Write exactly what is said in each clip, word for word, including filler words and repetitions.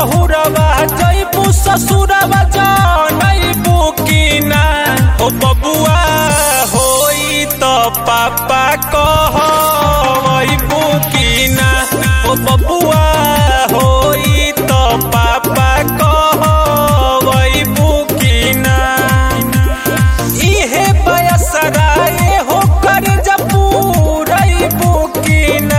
बहुरवा जइबू ससुरवा जानइबू की ना हो बबुआ होई तो पापा कहइबू की ना हो बबुआ होई तो पापा कहइबू की ना इहे बयसरा ए हो कर जपूरइबू की ना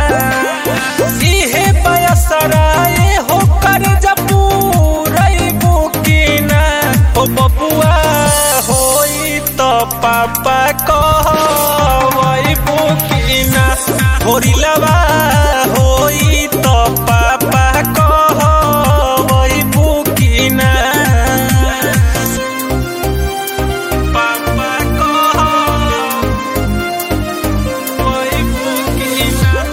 इहे बयसरा ए हो कर जपूरइबू की ना हो बबुआ होई तो पापा कहइबू की ना होरिलवा होई तो पापा कहइबू की ना पापा कहइबू की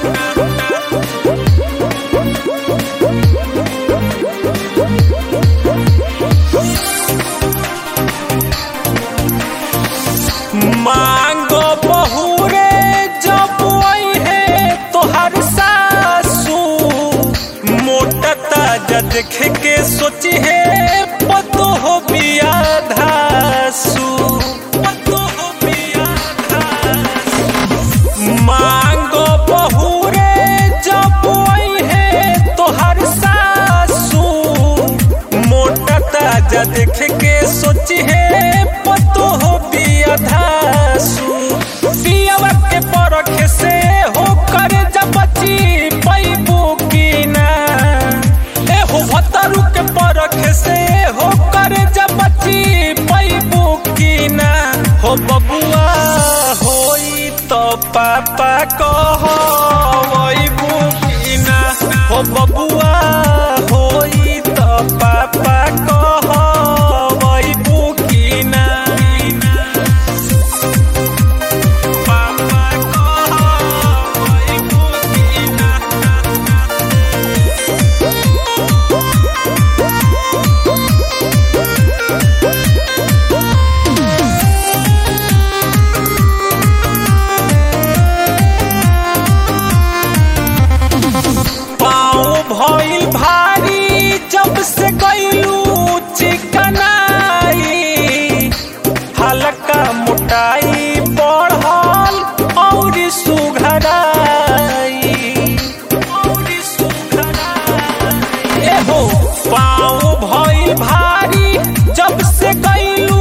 मांगो बहुरे जब है तोहर सासू मोटता देख के सोची है पतो हो बिया धासू पतो हो बिया धासू मांगो बहुरे जब है तोहर सासू मोटता देख के सोची है पतो हो बिया धासू पियवा के परख से हो कर जबची पैबू की ना ए हो भतरू के परख से हो कर जबची पैबू की ना हो बबुआ होई तो पापा कहइबू की ना हो बबुआ होई तो पापा कहइबू की ना भइल भारी जब से गइलू चिकनाई हल्का मोटाई बढ़ल और सुघराई और सुघराई एहो पाँव भइल भारी जब से गइलू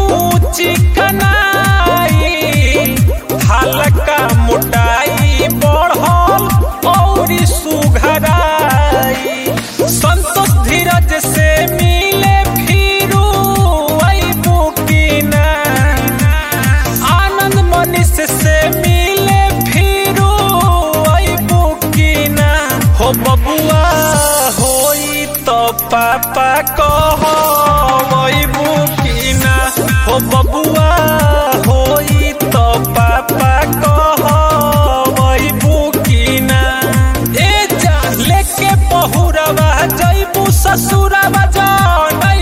चिकनाई हल्का मोटाई बढ़ल और सुघराई संतोष धीरज से मिले फिरू अइबू की ना आनंद मनीष से मिले फिरू अइबू की ना हो बबुआ होई तो पापा कहइबू की ना हो बबुआ होई तो पापा कहइबू की ना ए जा लेके बहुरवा जइबू ससुरवा जान